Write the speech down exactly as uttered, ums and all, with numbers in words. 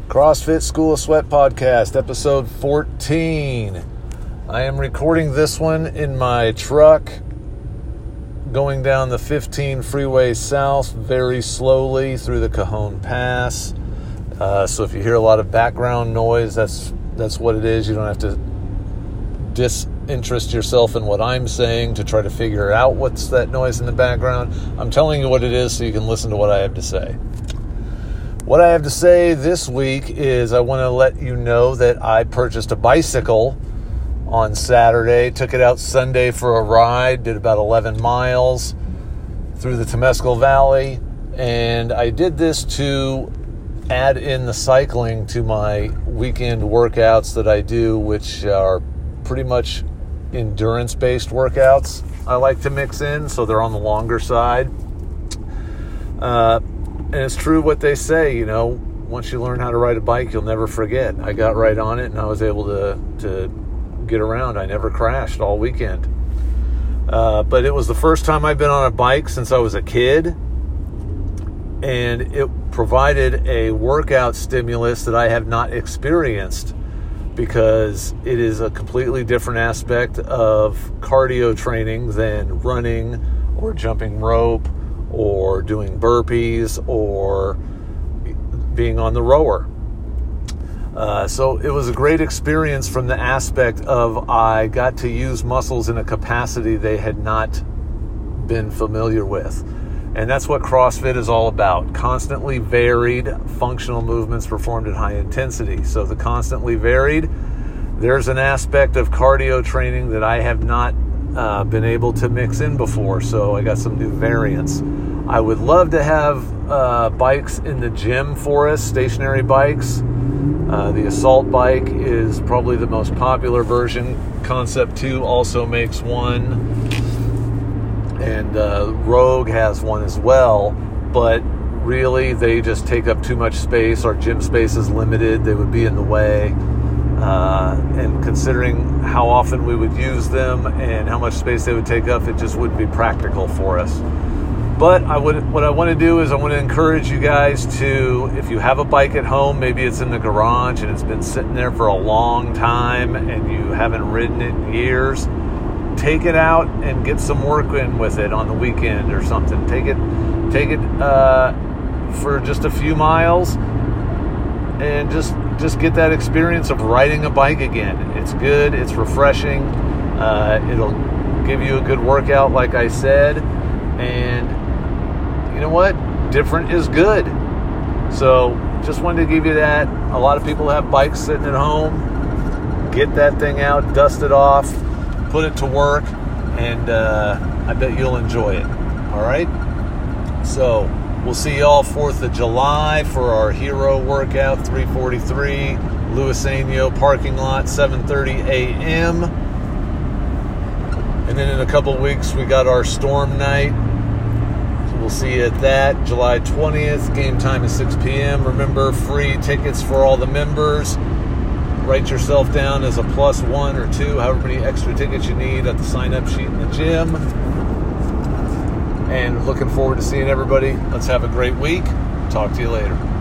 CrossFit School of Sweat Podcast, episode fourteen. I am recording this one in my truck, going down the fifteen freeway south very slowly through the Cajon Pass. Uh, so if you hear a lot of background noise, that's that's what it is. You don't have to disinterest yourself in what I'm saying to try to figure out what's that noise in the background. I'm telling you what it is so you can listen to what I have to say. What I have to say this week is I want to let you know that I purchased a bicycle on Saturday, took it out Sunday for a ride, did about eleven miles through the Temescal Valley, and I did this to add in the cycling to my weekend workouts that I do, which are pretty much endurance-based workouts I like to mix in, so they're on the longer side. Uh, And it's true what they say, you know, once you learn how to ride a bike, you'll never forget. I got right on it and I was able to, to get around. I never crashed all weekend. Uh, but it was the first time I've been on a bike since I was a kid. And it provided a workout stimulus that I have not experienced because it is a completely different aspect of cardio training than running or jumping rope or doing burpees, or being on the rower. Uh, so it was a great experience from the aspect of I got to use muscles in a capacity they had not been familiar with. And that's what CrossFit is all about. Constantly varied functional movements performed at high intensity. So the constantly varied, there's an aspect of cardio training that I have not uh, been able to mix in before. So I got some new variants. I would love to have uh, bikes in the gym for us, stationary bikes. Uh, the Assault bike is probably the most popular version. Concept two also makes one. And uh, Rogue has one as well. But really, they just take up too much space. Our gym space is limited. They would be in the way. Uh, and considering how often we would use them and how much space they would take up, it just wouldn't be practical for us. But I would, what I want to do is I want to encourage you guys to, if you have a bike at home, maybe it's in the garage and it's been sitting there for a long time and you haven't ridden it in years, take it out and get some work in with it on the weekend or something. Take it, take it uh, for just a few miles and just just get that experience of riding a bike again. It's good. It's refreshing. Uh, it'll give you a good workout, like I said, and you know what? Different is good. So just wanted to give you that. A lot of people have bikes sitting at home. Get that thing out, dust it off, put it to work, and uh, I bet you'll enjoy it. All right? So we'll see y'all fourth of July for our hero workout, three forty-three, Luiseno parking lot, seven thirty a.m. And then in a couple weeks, we got our storm night. We'll see you at that, July twentieth. Game time is six p.m. Remember, free tickets for all the members. Write yourself down as a plus one or two, however many extra tickets you need at the sign-up sheet in the gym. And looking forward to seeing everybody. Let's have a great week. Talk to you later.